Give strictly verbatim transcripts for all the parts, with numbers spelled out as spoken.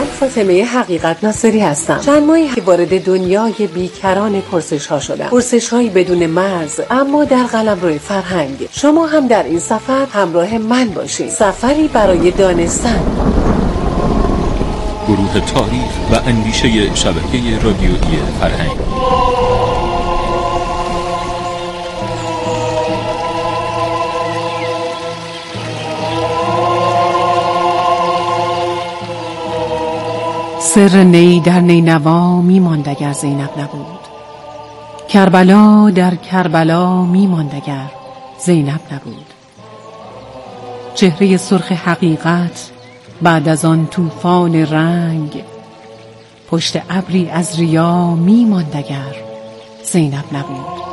من فاطمه حقیقت ناصری هستم. چند ماهی که وارد دنیای بیکران پرسش ها شدم. پرسش هایی بدون مرز، اما در قلمرو فرهنگ. شما هم در این سفر همراه من باشید. سفری برای دانستن. گروه تاریخ و اندیشه شبکه رادیویی فرهنگ. سر نی در نینوا می ماند اگر زینب نبود، کربلا در کربلا می ماند اگر زینب نبود. چهره سرخ حقیقت بعد از آن طوفان رنگ، پشت ابری از ریا می ماند اگر زینب نبود.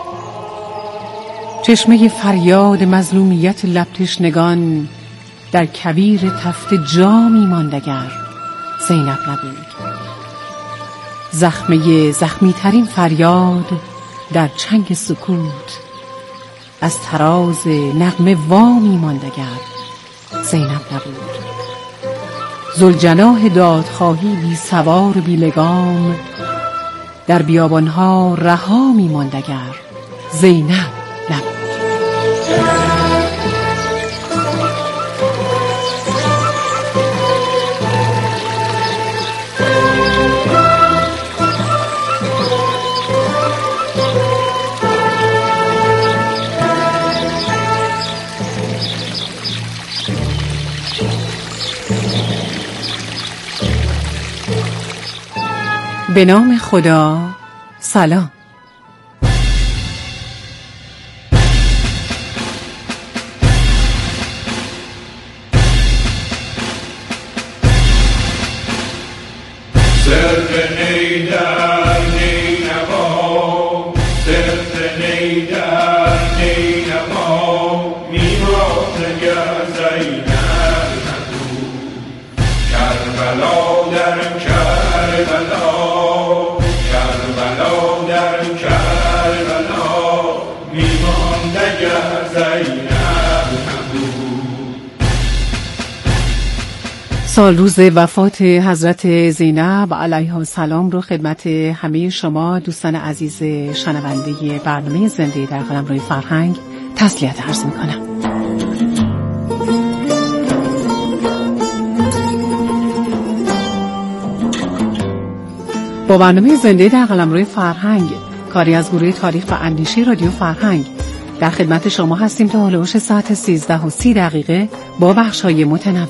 چشمه فریاد مظلومیت لب تشنگان در کویر تفت جا می ماند اگر زینب نبود. زخمه زخمی ترین فریاد در چنگ سکوت از تراز نغمه وا می ماند اگر زینب نبود. ذوالجناح دادخواهی بی سوار و بی لگام در بیابانها رها می ماند اگر زینب نبود. به نام خدا. سلام. سال روز وفات حضرت زینب علیها السلام رو خدمت همه شما دوستان عزیز شنونده برنامه زنده در قلمرو فرهنگ تسلیت عرض می‌کنم. با برنامه زنده در قلمرو فرهنگ، کاری از گروه تاریخ و اندیشه رادیو فرهنگ، در خدمت شما هستیم تا هلوش ساعت سیزده و سی دقیقه با بخش‌های متنوع.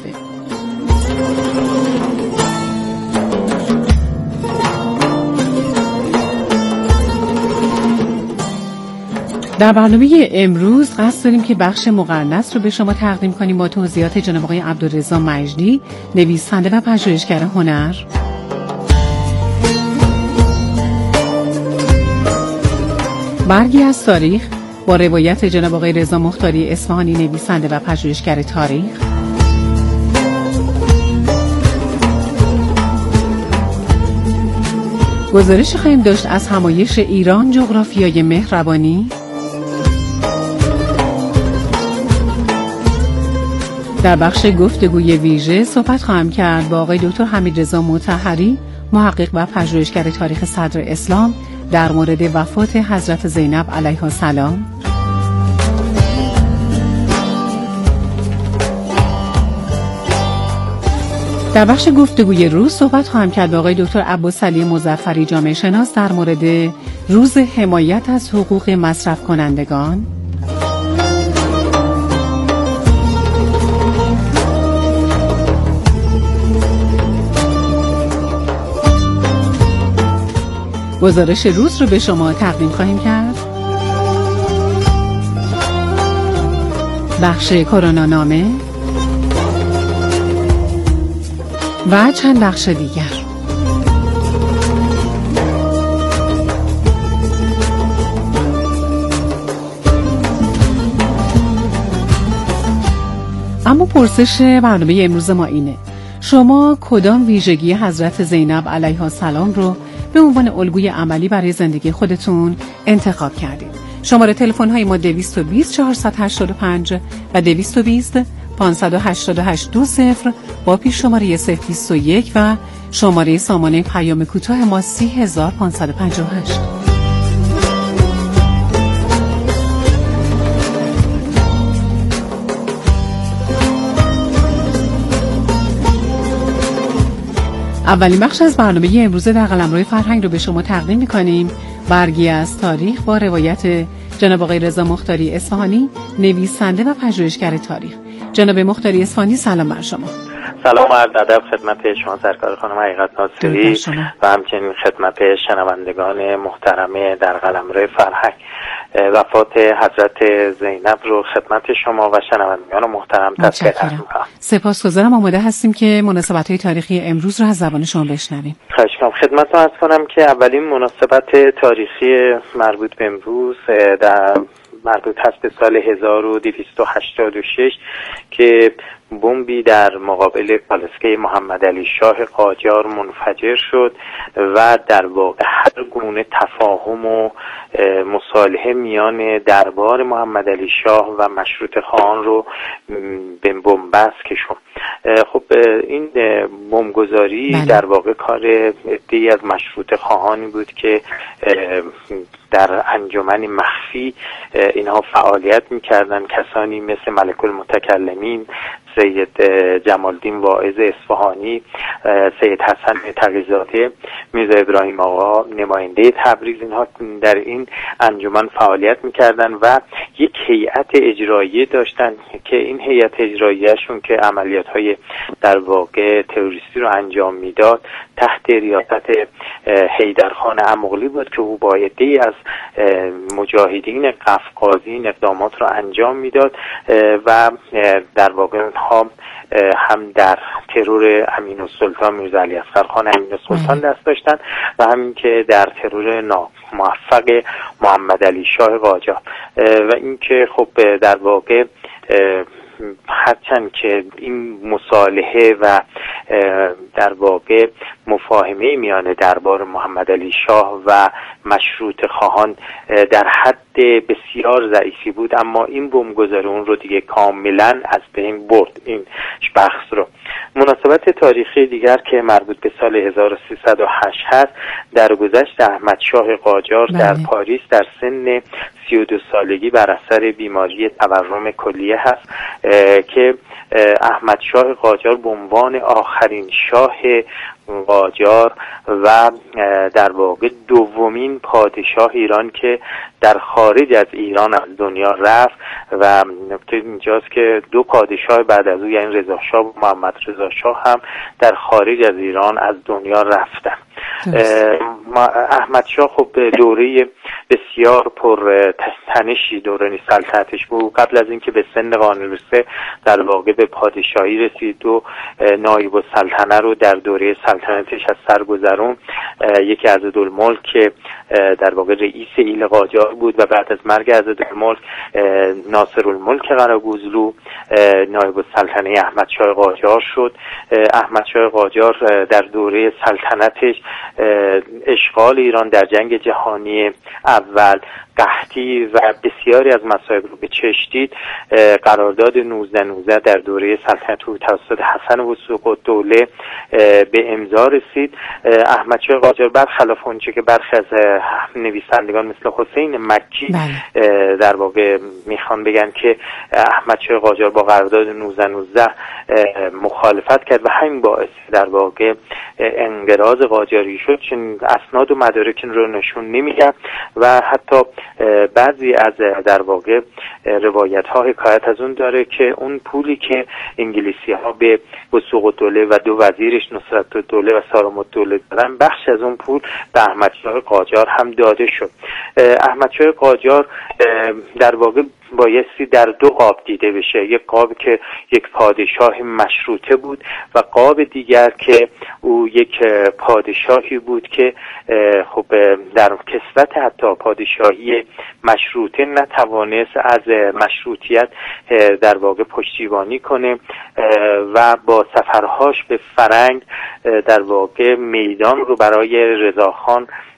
در برنامه امروز قصد داریم که بخش مقرنس رو به شما تقدیم کنیم با توضیحات جناب آقای عبدالرضا مجدی، نویسنده و پژوهشگر هنر. برگی از تاریخ با روایت جناب آقای رضا مختاری اصفهانی، نویسنده و پژوهشگر تاریخ. گزارش خواهیم داشت از همایش ایران جغرافیای مهربانی. در بخش گفتگوی ویژه صحبت خواهم کرد با آقای دکتر حمیدرضا مطهری، محقق و پژوهشگر تاریخ صدر اسلام، در مورد وفات حضرت زینب علیها السلام. در بخش گفتگوی روز صحبت خواهم کرد با آقای دکتر عباسعلی مظفری، جامعه شناس، در مورد روز حمایت از حقوق مصرف کنندگان. گزارش روز رو به شما تقدیم خواهیم کرد. بخش کرونا نامه و چند بخش دیگر. اما پرسش برنامه امروز ما اینه: شما کدام ویژگی حضرت زینب علیها السلام رو به عنوان الگوی عملی برای زندگی خودتون انتخاب کردید؟ شماره تلفن های ما دویست و بیست چهارصد و هشتاد و پنج و دویست و بیست پنج هشت هشت دو صفر با پیش شماره صفر بیست و یک و شماره سامانه پیام کوتاه ما سی هزار و پانصد و پنجاه و هشت. اولین بخش از برنامه امروز در قلمرو فرهنگ رو به شما تقدیم می‌کنیم. برگی از تاریخ با روایت جناب آقای رضا مختاری اصفهانی، نویسنده و پژوهشگر تاریخ. جناب مختاری اصفهانی، سلام بر شما. سلام و عرض ادب خدمت شما سرکار خانم حقیقت ناصری و همچنین خدمت شنوندگان محترم در قلمرو فرهنگ. وفات حضرت زینب رو خدمت شما و شنوندگان محترم تذکر می‌کنم. سپاسگزارم. آماده هستیم که مناسبت‌های تاریخی امروز رو از زبان شما بشنویم. خواهش می‌کنم. خدمتتون عرض کنم که اولین مناسبت تاریخی مربوط به امروز در مربوط هست به سال هزار و دویست و هشتاد و شش که بمبی در مقابل کالسکه محمد علی شاه قاجار منفجر شد و در واقع هر گونه تفاهم و مصالحه میان دربار محمد علی شاه و مشروطه خواهان رو به بنبست کشوند. خب این بمبگذاری بله. در واقع کار عده‌ای از مشروطه خواهانی بود که در انجمن مخفی اینها فعالیت میکردن، کسانی مثل ملک المتکلمین، سید جمال الدین واعظ اصفهانی، سید حسن تقی‌زاده، میرزا ابراهیم آقا نماینده تبریز، اینها در این انجمن فعالیت میکردن و یک هیئت اجراییه داشتن که این هیئت اجراییه‌شون که عملیات‌های در واقع تروریستی رو انجام میداد تحت ریاست حیدرخان امغلی بود که او با عده‌ای از مجاهدین قفقازی اقدامات رو انجام میداد و در واقع هم هم در ترور امین‌السلطان میرزا علی اصغر خان امین‌السلطان دست داشتن و همین که در ترور ناموفق محمد علی شاه قاجار و اینکه خب در واقع هرچند که این مصالحه و در واقع مفاهمه میان دربار محمد علی شاه و مشروطه خواهان در حد بسیار ضعیفی بود، اما این بمبگذاری اون رو دیگه کاملا از بین برد این بخش رو. مناسبت تاریخی دیگر که مربوط به سال هزار و سیصد و هشت هست، درگذشت احمد شاه قاجار در پاریس در سن سی و دو سالگی بر اثر بیماری تورم کلیه هست که احمد شاه قاجار به عنوان آخرین شاه قاجار و در واقع دومین پادشاه ایران که در خارج از ایران از دنیا رفت و نکته اینجاست که دو پادشاه بعد از او یعنی رضا شاه و محمد رضا شاه هم در خارج از ایران از دنیا رفتن. احمد شاه خب دوره بسیار پر تنشی دوره سلطنتش بود. قبل از اینکه به سن قانونی برسه در واقع به پادشاهی رسید و نایب السلطنه رو در دوره سلطنتش از سر گذرون. یکی عضدالملک که در واقع رئیس ایل قاجار بود و بعد از مرگ عضدالملک ناصرالملک قراگوزلو نایب السلطنه احمد شاه قاجار شد. احمد شاه قاجار در دوره سلطنتش اشغال ایران در جنگ جهانی اول، قحطی و بسیاری از مصائب رو به چشم دید. قرارداد نوزده نوزده در دوره سلطنت او توسط حسن وثوق‌الدوله به امضا رسید. احمد شاه قاجار برخلاف اونچه که برخی از نویسندگان مثل حسین مکی در واقع میخوان بگن که احمد شاه قاجار با قرارداد نوزده نوزده مخالفت کرد و همین باعث در واقع انقراض قاجاری شد، چون اسناد و مدارک رو نشون نمیدن و حتی بعضی از در واقع روایت ها حکایت از اون داره که اون پولی که انگلیسی ها به وثوق‌الدوله و دو وزیرش نصرت‌الدوله و سارم‌الدوله دادن، بخش از اون پول به احمد شاه قاجار هم داده شد. احمد شاه قاجار در واقع بایستی در دو قاب دیده بشه، یک قاب که یک پادشاه مشروطه بود و قاب دیگر که او یک پادشاهی بود که خب در کسوت حتی پادشاهی مشروطه نتوانست از مشروطیت در واقع پشتیبانی کنه و با سفرهاش به فرنگ در واقع میدان رو برای رضاخان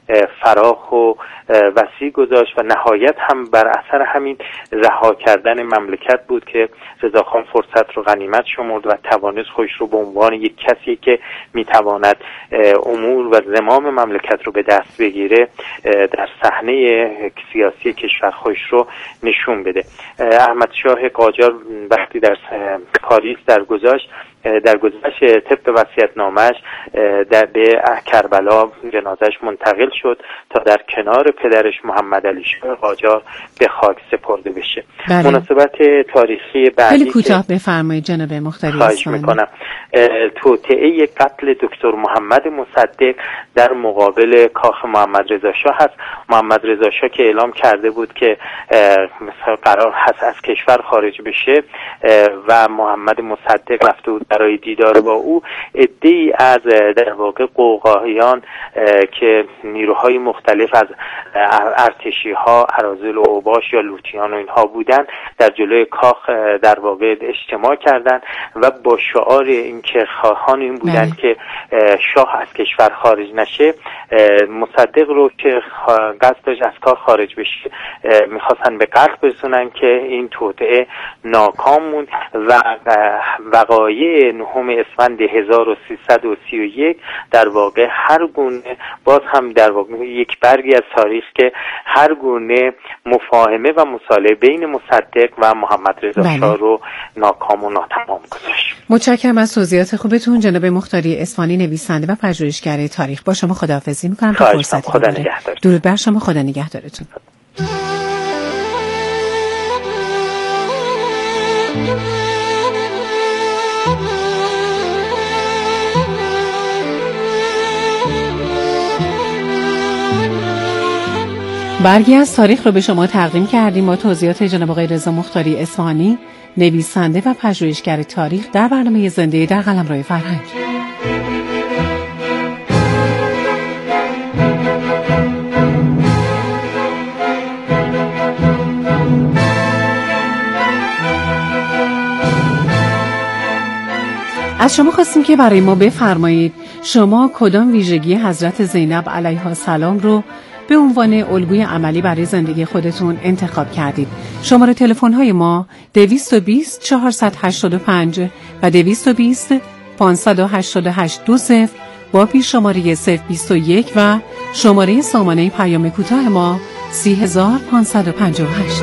فراخ و وسیع گذاشت و نهایت هم بر اثر همین رها کردن مملکت بود که رضاخان فرصت رو غنیمت شمرد و توانست خودش رو به عنوان یک کسی که میتواند امور و زمام مملکت رو به دست بگیره در صحنه سیاسی کشور خودش رو نشون بده. احمد شاه قاجار وقتی در پاریس درگذشت در گذشت طبق وصیت‌نامه‌اش در به کربلا جنازش منتقل شد تا در کنار پدرش محمد علی شاه قاجار به خاک سپرده بشه. بله. مناسبت تاریخی بعدی خیلی کوتاه بفرمایید جناب مختاری. خواهش میکنم. توطئه قتل دکتر محمد مصدق در مقابل کاخ محمد رضا شاه هست. محمد رضا شاه که اعلام کرده بود که مثلا قرار هست از کشور خارج بشه و محمد مصدق رفته بود برای دیدار با او، عده‌ای از در واقع قوقاییان که نیروهای مختلف از ارتشی ها، اراذل و اوباش یا لوتیان و اینها بودن در جلوی کاخ در واقع اجتماع کردند و با شعار اینکه خواهان این بودند که شاه از کشور خارج نشه، مصدق رو که قصد داشت از کار خارج بشه میخواستن به قتل برسونن که این توطئه ناکام موند و وقایع نهم اسفند هزار و سیصد و سی و یک در واقع هر گونه باز هم در واقع یک برگی از تاریخ که هر گونه مفاهمه و مصالحه بین مصدق و محمد رضا شاه رو ناکام و ناتمام گذاشت. متشکرم از توضیحات خوبتون جناب مختاری اصفهانی، نویسنده و پژوهشگر تاریخ. با شما خداحافظی می‌کنم تا فرصت خدا نگهدار. درود بر شما، خدا نگهدارتون. برگی از تاریخ رو به شما تقدیم کردیم با توضیحات جناب آقای رضا مختاری اصفهانی، نویسنده و پژوهشگر تاریخ در برنامه زنده در قلمرو فرهنگ. از شما خواستیم که برای ما بفرمایید شما کدام ویژگی حضرت زینب علیها السلام رو به عنوان الگوی عملی برای زندگی خودتون انتخاب کردید. شماره تلفن های ما دویست و بیست چهارصد و هشتاد و پنج و دویست و بیست پانصد و هشتاد و هشت دو صفر با پیش شماره صفر بیست و یک و شماره سامانه پیام کوتاه ما سی هزار و پانصد و پنجاه و هشت.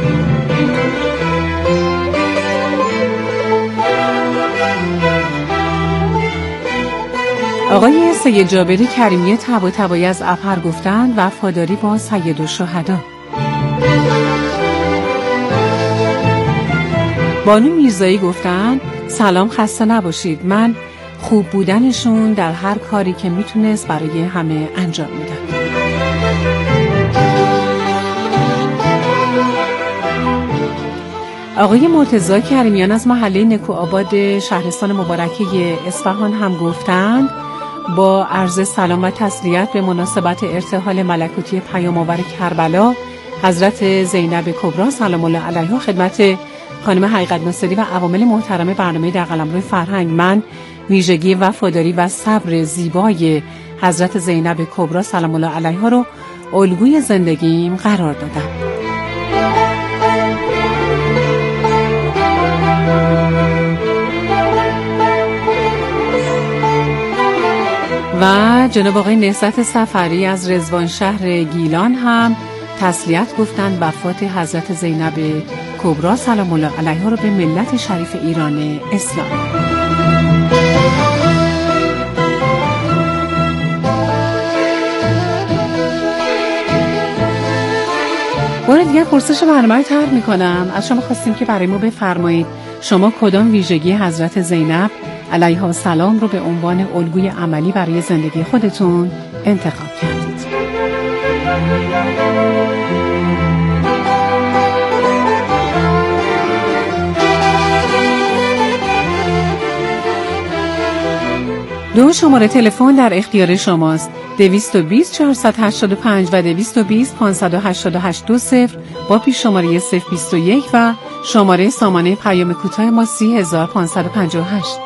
آقای سید جابری کریمی طباطبایی از اپر گفتند وفاداری با سید الشهدا. بانو میرزایی گفتند سلام، خسته نباشید، من خوب بودنشون در هر کاری که میتونست برای همه انجام میداد. آقای مرتضی کریمیان از محله نکوآباد شهرستان مبارکه اصفهان هم گفتند با عرض سلام و تسلیت به مناسبت ارتحال ملکوتی پیام آور کربلا حضرت زینب کبری سلام الله علیها خدمت خانم حقیقت ناصری و عوامل محترم برنامه در قلمرو فرهنگ، من ویژگی وفاداری و صبر زیبای حضرت زینب کبری سلام الله علیها رو الگوی زندگیم قرار دادم. و جناب آقای نهضت صفری از رضوان شهر گیلان هم تسلیت گفتند وفات حضرت زینب کبری سلام الله علیها رو به ملت شریف ایران اسلام. بار دیگر پرسش برنامه رو طرح می‌کنم. از شما خواستیم که برای ما بفرمایید شما کدام ویژگی حضرت زینب علیها السلام رو به عنوان الگوی عملی برای زندگی خودتون انتخاب کردید. دو شماره تلفن در اختیار شماست، دویست و بیست چهارصد و هشتاد و پنج و دویست و بیست پانصد و هشتاد و هشت دو صفر با پیش شماره صفر بیست و یک و شماره سامانه پیام کوتاه ما سی هزار و پانصد و پنجاه و هشت.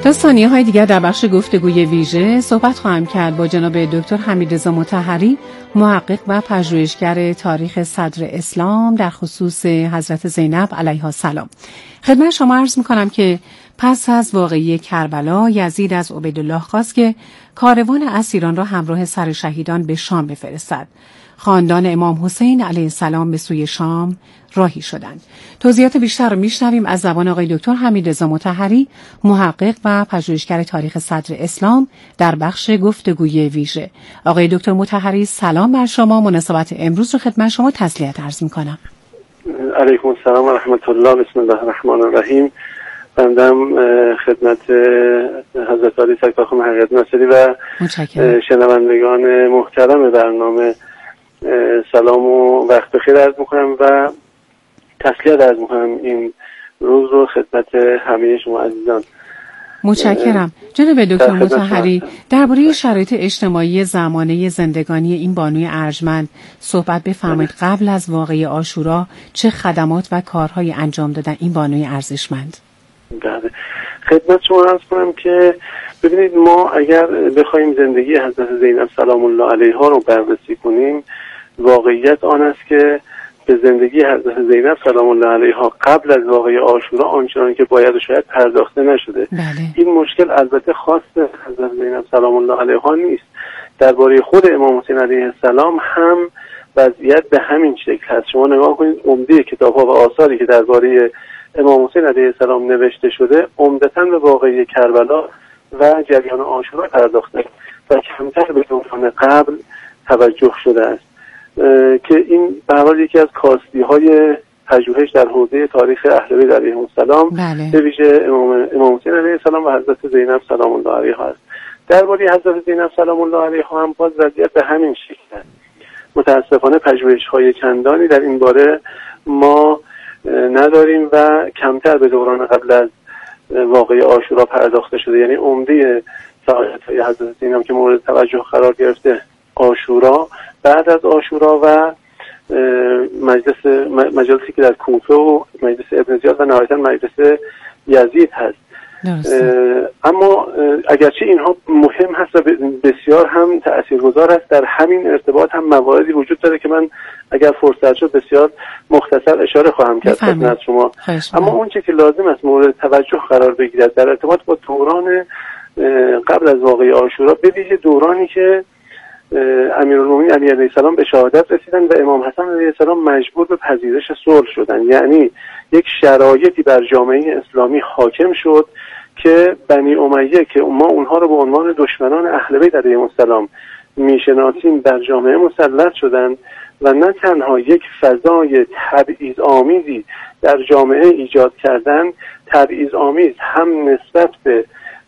تا ثانیه های دیگر در بخش گفتگوی ویژه صحبت خواهم کرد با جناب دکتر حمیدرضا مطهری، محقق و پژوهشگر تاریخ صدر اسلام در خصوص حضرت زینب علیها السلام. خدمت شما عرض می‌کنم که پس از واقعه کربلا یزید از عبیدالله خواست که کاروان اسیران را همراه سر شهیدان به شام بفرستد. خاندان امام حسین علیه السلام به سوی شام راهی شدند. توضیحات بیشتر رو میشنویم از زبان آقای دکتر حمیدرضا مطهری، محقق و پژوهشگر تاریخ صدر اسلام در بخش گفتگوی ویژه. آقای دکتر مطهری سلام بر شما. مناسبت امروز رو خدمت شما تسلیت عرض می‌کنم. علیکم السلام و رحمت الله. بسم الله الرحمن الرحیم. بندم خدمت حضرت علی سرکار خانم حقیقت ناصری و شنوندگان محترم برنامه سلام و وقت بخیر عرض میکنم و تسلیت عرض میکنم این روز رو خدمت همه شما عزیزان. متشکرم. جناب دکتر مطهری، درباره شرایط اجتماعی زمانه زندگانی این بانوی ارجمند صحبت بفرمایید. قبل از واقعه عاشورا چه خدمات و کارهای انجام دادن این بانوی ارزشمند؟ بله، خدمت شما عرض کنم که ببینید، ما اگر بخوایم زندگی حضرت زینب سلام الله علیها رو بررسی کنیم، واقعیت آن است که به زندگی حضرت زینب سلام الله علیها قبل از واقعه عاشورا آنچنان که باید و شاید پرداخته نشده. بله. این مشکل البته خاص حضرت زینب سلام الله علیها نیست. درباره خود امام حسین علیه السلام هم وضعیت به همین شکل هست. شما نگاه کنید، عمده کتاب‌ها و آثاری که درباره امام حسین علیه السلام نوشته شده عمدتاً به واقعه کربلا و جریان عاشورا پرداخته و کمتر به دوران قبل توجه شده است که این به هر حال یکی از کاستی‌های پژوهش در حوزه تاریخ اهل بیت علیهم السلام به ویژه امام امام حسین علیه السلام و حضرت زینب سلام الله علیها است. درباره حضرت زینب سلام الله علیها هم باز وضعیت به همین شکل است. متاسفانه پژوهش‌های چندانی در این باره ما نداریم و کمتر به دوران قبل از واقعه عاشورا پرداخته شده. یعنی عمده فعالیت‌های حضرت زینب که مورد توجه قرار گرفته عاشورا، بعد از عاشورا و مجلس مجلسی که در کوفه و مجلس ابن زیاد و نهایتاً مجلس یزید هست. اما اگرچه اینها مهم هست و بسیار هم تأثیرگذار است، در همین ارتباط هم مواردی وجود داره که من اگر فرصت شد بسیار مختصر اشاره خواهم کرد خدمت شما. اما اون چیزی که لازم است مورد توجه قرار بگیرد در ارتباط با دوران قبل از واقعه عاشورا، به ویژه دورانی که امیرالمومنین علی علیه السلام به شهادت رسیدن و امام حسن علیه السلام مجبور به پذیرش صلح شدن، یعنی یک شرایطی بر جامعه اسلامی حاکم شد که بنی امیه که ما اونها رو به عنوان دشمنان اهل بیت علیهم السلام میشناسیم در جامعه مسلط شدن و نه تنها یک فضای تبعیض آمیزی در جامعه ایجاد کردن، تبعیض آمیز هم نسبت به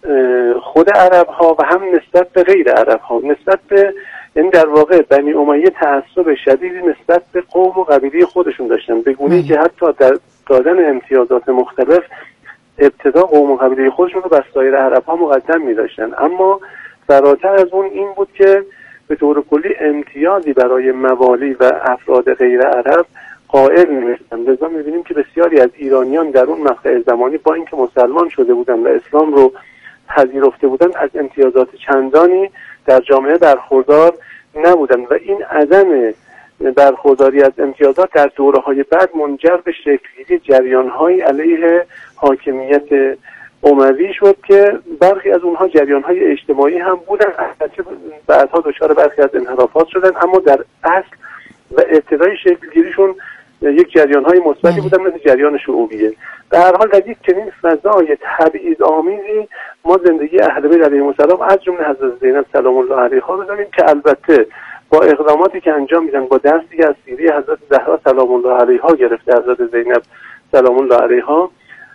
خود عرب ها و هم نسبت به غیر عرب ها، نسبت به یعنی در واقع بنی امیه تعصب شدیدی نسبت به قوم و قبیله خودشون داشتن، به گونه‌ای که حتی در دادن امتیازات مختلف ابتدا قوم و قبیله خودشون رو بر سایر عرب ها مقدم می داشتن. اما فراتر از اون این بود که به طور کلی امتیازی برای موالی و افراد غیر عرب قائل نمی‌شدن. لذا می‌بینیم که بسیاری از ایرانیان در اون مقطع زمانی با اینکه مسلمان شده بودن و اسلام رو پذیرفته بودن، از امتیازات چندانی در جامعه برخوردار نبودن و این عدم برخورداری از امتیازات در دوره‌های بعد منجر به شکل‌گیری جریان‌های علیه حاکمیت اموی شد که برخی از اونها جریان‌های اجتماعی هم بودن، البته بعدها دچار برخی از انحرافات شدن، اما در اصل و ابتدای شکل‌گیریشون یک جریان‌های مثبتی بودن مثل جریان شعوبیه. در هر حال در یک چنین فضای تبعیض آمیزی ما زندگی اهل بیت علیهم السلام از جمله حضرت زینب سلام الله علیها رو داریم که البته با اقداماتی که انجام میدن، با درسی از سیره حضرت زهرا سلام الله علیها گرفته حضرت زینب سلام الله علیها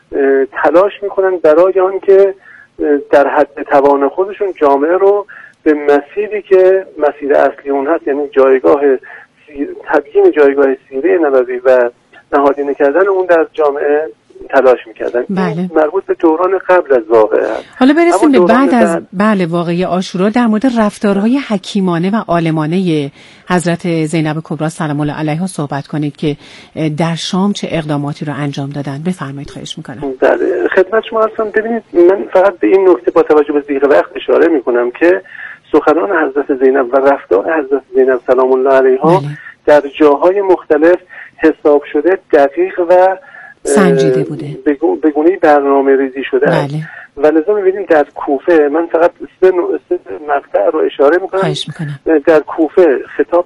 تلاش میکنن برای آن که در حد توان خودشون جامعه رو به مسیری که مسیر اصلی اون هست، یعنی جایگاه تبیین جایگاه سیره نبوی و نهادینه کردن اون در جامعه تلاش میکردن. بله. مربوط به دوران قبل از واقعه هست. حالا برسیم به بعد از بعد... بله واقعه عاشورا در مورد رفتارهای حکیمانه و عالمانه حضرت زینب کبری سلام الله علیها صحبت کنید که در شام چه اقداماتی رو انجام دادن. بفرمایید خواهش میکنم. بله خدمت شما هستم. ببینید من فقط به این نکته با توجه به ضیق وقت اشاره میکنم که سخنان حضرت زینب و رفتار حضرت زینب سلام الله علیها بله. در جاهای مختلف حساب شده، دقیق و سنجیده بوده، به گونه برنامه ریزی شده بله. و لذا می‌بینیم در کوفه، من فقط سه مقطع رو اشاره میکنم. در کوفه خطاب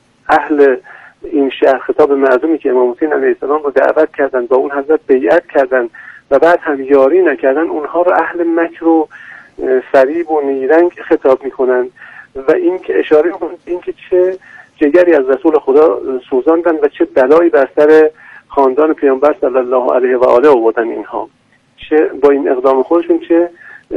اهل این شهر، خطاب مردمی که امام حسین علیه السلام رو دعوت کردن، با اون حضرت بیعت کردن و بعد هم یاری نکردن، اونها رو اهل مکر و فریب و نیرنگ خطاب میکنن و این که اشاره میکنن این که چه جگری از رسول خدا سوزاندن و چه بلایی بر سر خاندان پیامبر صلی الله علیه و آله آوردن اینها، چه با این اقدام خودشون چه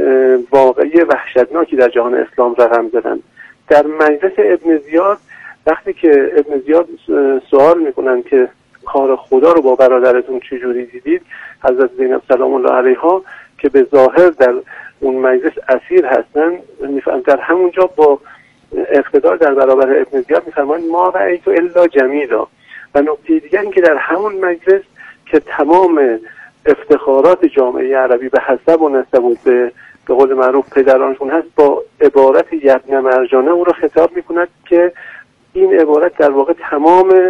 واقعی وحشتناکی در جهان اسلام رقم زدن. در مجلس ابن زیاد وقتی که ابن زیاد سوال میکنن که کار خدا رو با برادرتون چجوری دیدید، حضرت زینب سلام الله علیها که به ظاهر در اون مجلس اسیر هستن در همونجا با اقتدار در برابر ابن زیاد میفرمایند ما رأیت الا جمیلا. و نکته دیگر این که در همون مجلس که تمام افتخارات جامعه عربی به حسب و نسب و به به قول معروف پدرانشون هست، با عبارت یبن مرجانه او را خطاب میکند که این عبارت در واقع تمام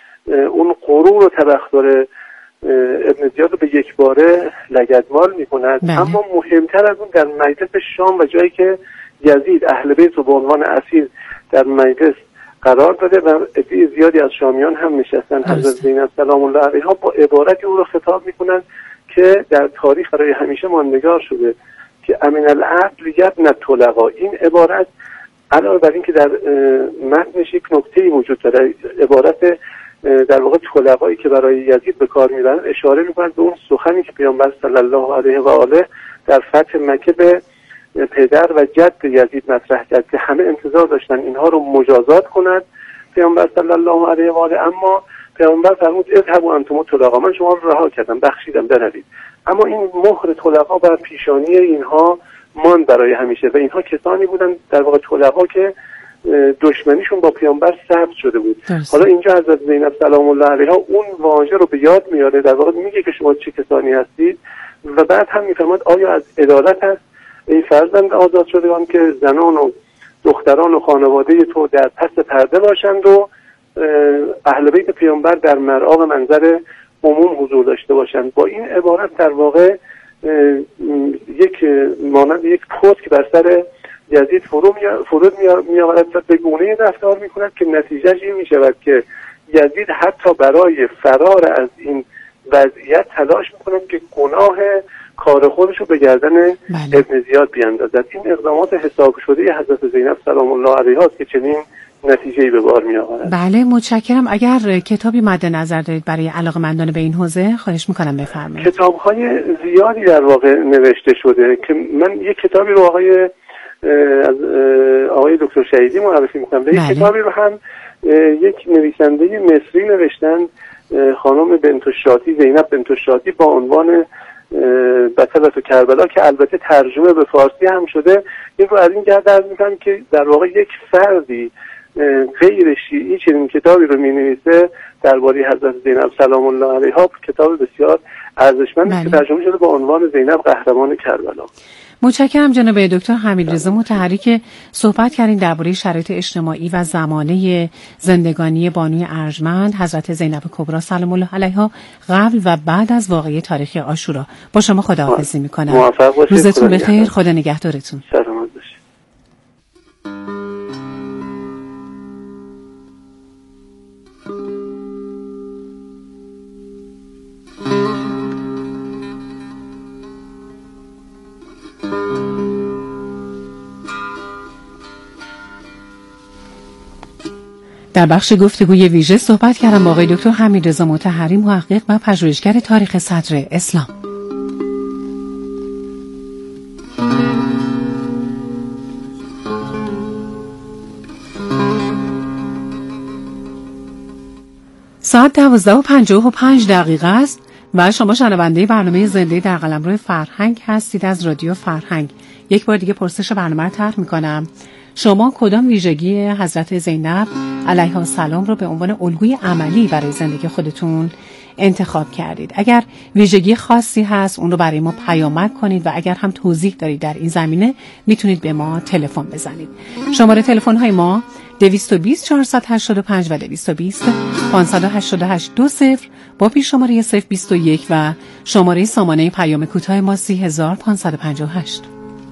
اون غرور و تبختر ابن زیاد رو به یک باره لگدمال میکند. اما مهمتر از اون در مجلس شام و جایی که یزید اهل بیت رو به عنوان اسیر در مجلس قرار داده و عده زیادی از شامیان هم نشستن، حضرت زینب سلام الله علیها با عبارتی او رو خطاب میکنن که در تاریخ برای همیشه ماندگار شده که امین العدل یبن الطلقا. این عبارت علاوه بر این که در متنش یک نکته‌ای وجود داره، عبارت در واقع طلقایی که برای یزید به کار میبرن اشاره میکنن به اون سخنی که پیامبر صلی الله علیه و آله در فتح مکه به پدر و جد یزید مطرح کرد که همه انتظار داشتن اینها رو مجازات کند پیامبر صلی الله علیه و آله، اما پیامبر فرمود اذهبوا انتم طلقا، من شما رو رها کردم، بخشیدم، بروید. اما این مهر طلقا بر پیشانی اینها ماند برای همیشه و اینها کسانی بودن در واقع طلقا که دشمنیشون با پیامبر ثبت شده بود. درست. حالا اینجا حضرت زینب سلام الله علیها اون واژه رو به یاد میاره، در واقع میگه که شما چه کسانی هستید و بعد هم میفرماد آیا از عدالت هست ای فرزند آزاد شدگان که زنان و دختران و خانواده تو در پس پرده باشند و اهل بیت پیامبر در مرآب منظر عموم حضور داشته باشند. با این عبارت در واقع یک مانند یک پوست که بر سر یزید فرود می آورد و به گونه رفتار می کند که نتیجهش این می شود که یزید حتی برای فرار از این وضعیت تلاش می کند که گناه کار خودش رو به گردن بله. ابن زیاد بیاندازد. این اقدامات حساب شده حضرت زینب سلام الله علیها است که چنین نتیجه‌ای به بار می آورد. بله متشکرم. اگر کتابی مد نظر دارید برای علاقه‌مندان به این حوزه خواهش می‌کنم بفرمایید. کتاب‌های زیادی در واقع نوشته شده که من یک کتابی رو آقای از آقای دکتر شهیدی معرفی می‌کنم. بله. یک کتابی رو هم یک نویسنده مصری نوشتن، خانم بنت الشاطی، زینب بنت الشاطی، با عنوان بطلت کربلا که البته ترجمه به فارسی هم شده. این رو از این جهت عرض می‌کنم که در واقع یک فردی غیر شیعی چنین کتابی رو می‌نویسه درباره حضرت زینب سلام الله علیها، کتاب بسیار ارزشمندی که ترجمه شده با عنوان زینب قهرمان کربلا. متشکرم جناب دکتر حمیدرضا مطهری که صحبت کردین درباره شرایط اجتماعی و زمانه زندگانی بانوی ارجمند حضرت زینب کبری سلام الله علیها قبل و بعد از واقعه تاریخی عاشورا. با شما خداحافظی می‌کنم. روزتون بخیر، خدا نگهدارتون. سلامت باشید. در بخش گفتگوی ویژه صحبت کردم با آقای دکتر حمیدرضا مطهری، محقق و پژوهشگر تاریخ صدر اسلام. ساعت دوازده و پنجاه و پنج دقیقه است و شما شنونده برنامه زنده در قلمرو فرهنگ هستید از رادیو فرهنگ. یک بار دیگه پرسش برنامه رو طرح می‌کنم. شما کدام ویژگی حضرت زینب علیها السلام رو به عنوان الگوی عملی برای زندگی خودتون انتخاب کردید؟ اگر ویژگی خاصی هست اون رو برای ما پیامک کنید و اگر هم توضیح دارید در این زمینه میتونید به ما تلفن بزنید. شماره تلفن های ما دویست و بیست چهارصد و هشتاد و پنج و دویست و بیست پانصد و هشتاد و هشت دو صفر با پیش شماره صفر بیست و یک و شماره سامانه پیام کوتاه ما سی هزار پانصد و پنجاه و هشت.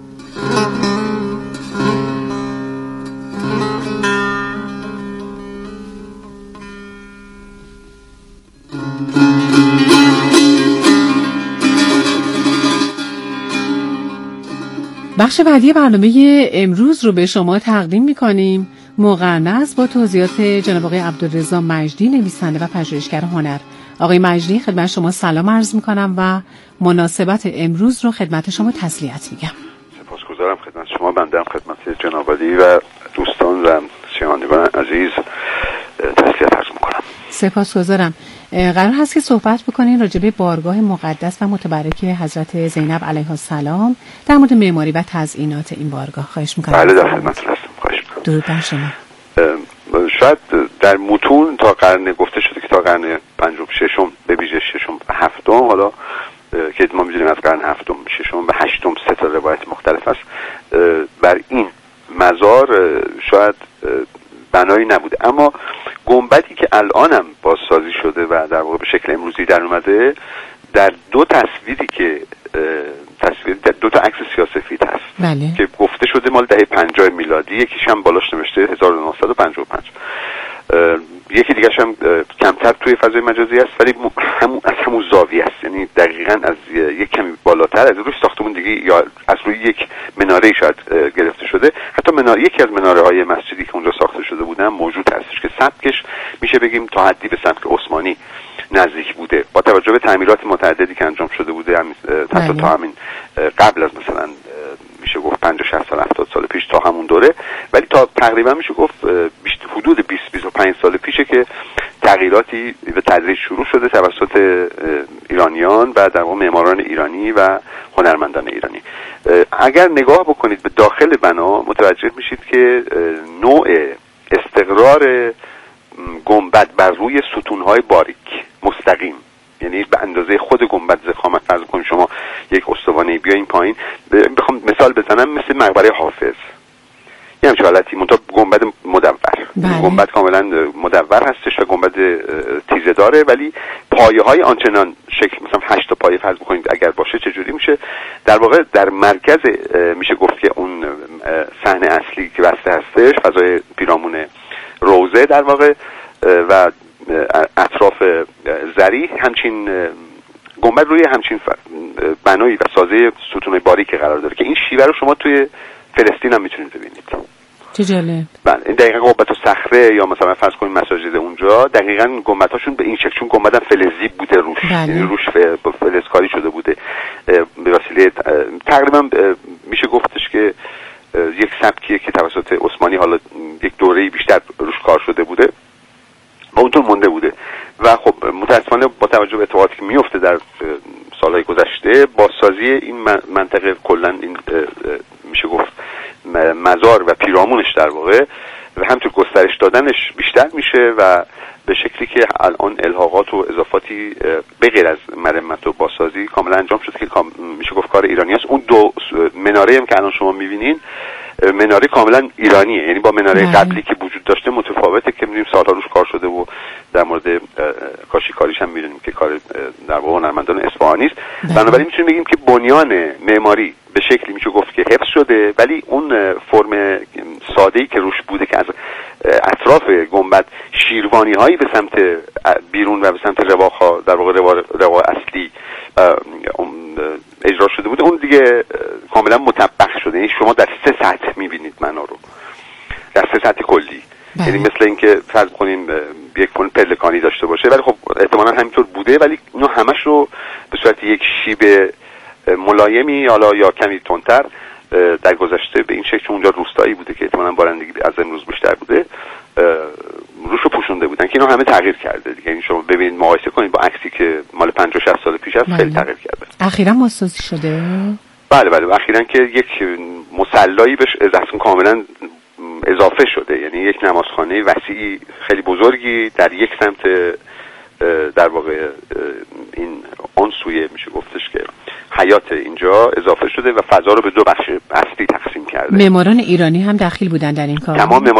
بخش بعدی برنامه امروز رو به شما تقدیم می‌کنیم. مقرن است با توضیحات جناب آقای عبدالرضا مجدی، نویسنده و پژوهشگر هنر. آقای مجدی، خدمت شما سلام عرض می‌کنم و مناسبت امروز رو خدمت شما تسلیت میگم. سپاسگزارم خدمت شما. بنده هم خدمت جناب عالی و دوستان و شنوندگان عزیز تسلیت عرض می‌کنم. سپاسگزارم. قرار هست که صحبت بکنین راجع به بارگاه مقدس و متبرک حضرت زینب علیها السلام، در مورد معماری و تزیینات این بارگاه. خواهش می‌کنم. بله، در خدمتتون هستم. خواهش می‌کنم. درود بر شما. شاید در متون تا قرن گفته شده که تا قرن پنجم ششم به ویژه ششم و هفتم، حالا که ما می‌دونیم از قرن هفتم ششم و هشتم سه تا روایت مختلف است، بر این مزار شاید بنایی نبوده، اما گنبدی که الانم بازسازی شده و در واقع به شکل امروزی در اومده، در دو تصویری که تصویر در دو تا عکس سیاه‌سفید هست. بله. که گفته شده مال دهه پنجاه میلادی، یکیش هم بالاش نوشته هزار و نهصد و پنجاه و پنج، یکی دیگرش هم کمتر توی فضای مجازی است ولی همون از همون زاویه است، یعنی دقیقاً از یک کمی بالاتر از روی ساختمون دیگه یا از روی یک مناره شاید گرفته شده. حتی مناره، یکی از مناره‌های مسجدی که اونجا ساخته شده بودن موجود هستش که سبکش میشه بگیم تا حدی به سبک عثمانی نزدیک بوده، با توجه به تعمیرات متعددی که انجام شده بوده، همین تا تا همین قبل از مثلا میشه گفت پنجاه شصت سال هفتاد سال پیش تا همون دوره، ولی تا تقریبا میشه گفت حدود بیست بیست و پنج سال پیشه که تغییراتی به تدریج شروع شده توسط ایرانیان و در واقع معماران ایرانی و هنرمندان ایرانی. اگر نگاه بکنید به داخل بنا متوجه میشید که نوع استقرار گنبد بر روی ستونهای باریک مستقیم، یعنی به اندازه خود گنبد ضخامت، فرض کنید شما یک استوانه بیاین پایین، بخوام مثال بزنم مثل مقبره حافظ، یه همچه حالتی، منتها گنبد مدور. گنبد کاملا مدور هستش و گنبد تیزه داره، ولی پایه های آنچنان شکل، مثلا هشت تا پایه فرض بکنید اگر باشه چجوری میشه، در واقع در مرکز میشه گفت که اون صحنه اصلی که بسته هستش، فضای پیرامون روزه در واقع و اطراف زری، همچین گنبد روی همچین بنایی و سازه ستون باریک قرار داره که این شیوه رو شما توی فلسطین هم میتونید ببینید. چه جالب. بله، این دقیقاً گنبد و صخره یا مثلا فرض کنید مساجد اونجا دقیقاً گنبدهاشون به این شکل، چون گنبدم فلزی بوده روش، یعنی روش فلز کاری شده بوده به وسیله تقریباً میشه گفتش که یک سبکیه که توسط عثمانی حالا یک دوره‌ای بیشتر روش کار شده بوده و اونطور مونده بوده و خب متأسفانه با توجه به اتفاقاتی که میفته در سالهای گذشته، بازسازی این منطقه کلاً این میشه گفت مزار و پیرامونش در واقع و همچنین گسترش دادنش بیشتر میشه و به شکلی که الان الحاقات و اضافاتی به غیر از مرمت و بازسازی کاملا انجام شده که میشه گفت کار ایرانی است. اون دو مناره هم که الان شما میبینین مناره کاملا ایرانیه، یعنی با مناره قبلی که وجود داشته متفاوته که می‌بینیم سالها روش کار شده و در مورد کاشیکاریش هم می‌دونیم که کار در واقع هنرمندان اصفهانی است. بنابراین می‌تونیم بگیم که بنیان معماری به شکلی میشه گفت که حفظ شده، ولی اون فرم ساده‌ای که روش بوده که از اطراف گنبد شیروانی‌هایی به سمت بیرون و به سمت رواق‌ها در واقع رواق اصلی اجرا شده بوده، اون دیگه کاملا مطبق شده. یعنی شما در سه سطح میبینید منا رو، در سه سطح کلی. بله. یعنی مثل اینکه فرض کنیم یک فون پلکانی داشته باشه، ولی خب احتمالاً همینطور بوده، ولی اینو همش رو به صورت یک شیب ملایمی حالا یا کمی تندتر در گذشته به این شکل، اونجا روستایی بوده که احتمالاً بارندگی از امروز بیشتر بوده، روشو پوشونده بودن که اینو همه تغییر کرده دیگه. یعنی شما ببینید مقایسه کنید با عکسی که مال پنجاه شصت سال پیش از خیلی تغییر کرده. اخیراً ماسازی شده؟ بله بله اخیراً که یک مصلایی بهش اصلا کاملا اضافه شده، یعنی یک نمازخانه وسیعی خیلی بزرگی در یک سمت در واقع این آن سویه میشه گفتش که حیات اینجا اضافه شده و فضا رو به دو بخش اصلی تقسیم کرده. معماران ایرانی هم دخیل بودن در این کار؟ تمام